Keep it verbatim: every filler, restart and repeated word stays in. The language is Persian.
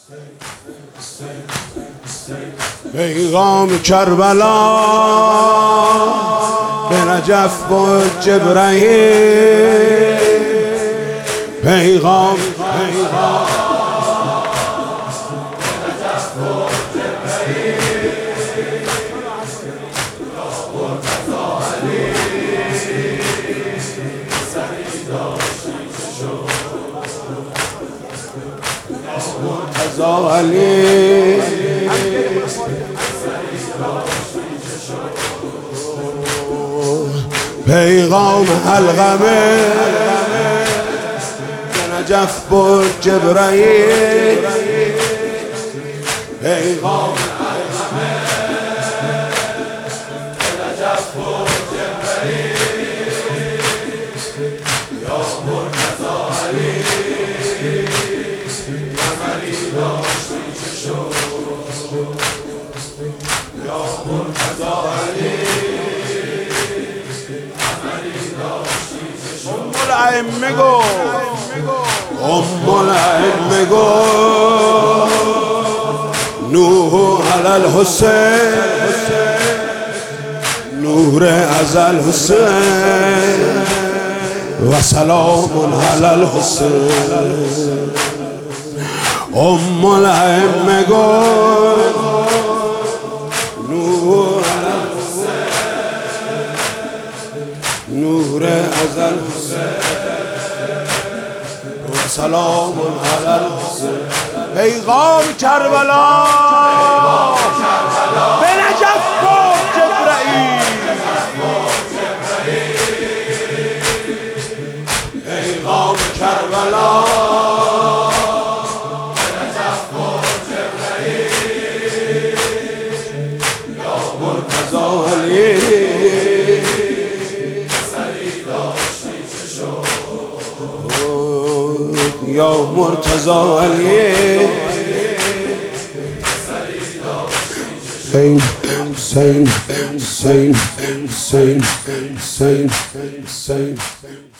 پیغام کربلا به نجف و جبرائیل، پیغام پیغام علی پیغام علقمه به نجف و جبرائیل، پیغام علقمه به نجف و جبرائیل، یا مرتضی علی عملی داشتی چه شد، یا مرتضی علی عملی داشتی چه شد. ام الائمه گو ام الائمه گو نوح علی الحسین، نور از الحسین و سلام علی الحسین. ام الائمه گو نور علی الحسین، نور از الحسین و سلام علی الحسین. پیغام کربلا به نجف و جبرائیل، پیغام کربلا یا مرتضی علی حسین حسین حسین حسین حسین حسین